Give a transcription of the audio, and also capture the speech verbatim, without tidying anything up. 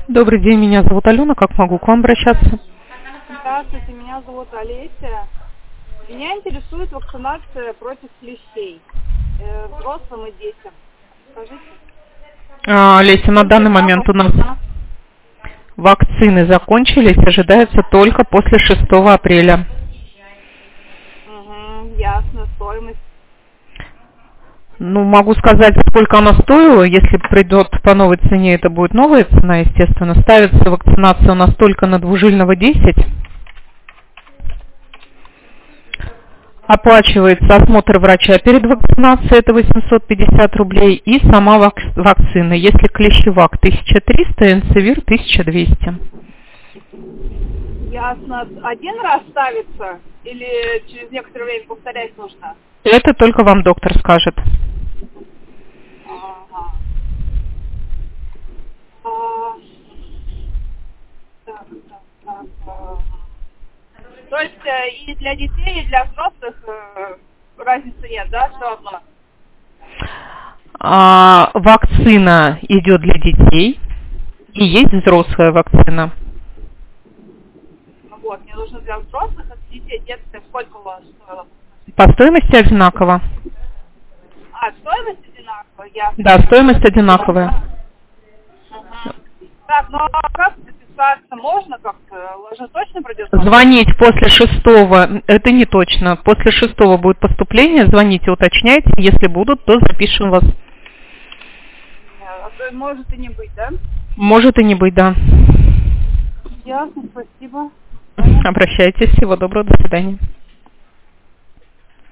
Добрый день, меня зовут Алена. Как могу к вам обращаться? Здравствуйте, меня зовут Олеся. Меня интересует вакцинация против клещей э, взрослым и детям. Скажите. А, Олеся, на данный момент у нас вакцины закончились, ожидается только после шестого апреля. Угу, ясно, стоимость. Ну, могу сказать, сколько она стоила. Если придет по новой цене, это будет новая цена, естественно. Ставится вакцинация у нас только на двужильного десять. Оплачивается осмотр врача перед вакцинацией, это восемьсот пятьдесят рублей, и сама вак- вакцина. Если клещевак тысяча триста, энцевир тысяча двести. Ясно. Один раз ставится или через некоторое время повторять нужно? Это только вам доктор скажет. Ага. А, так, так, так. а. То есть э, и для детей, и для взрослых э, разницы нет, да, все одно? А, вакцина идет для детей, и есть взрослая вакцина. Ну вот, мне нужно для взрослых, а для детей детская сколько у вас стоило? По стоимости одинаково. А, стоимость одинаковая? Ясно. Да, стоимость одинаковая. Ага. Так, ну а как записаться? Можно как-то? Уже точно придется? Звонить после шестого, это не точно. После шестого будет поступление, звоните, уточняйте. Если будут, то запишем вас. А то может и не быть, да? Может и не быть, да. Ясно, спасибо. Обращайтесь. Всего доброго, до свидания.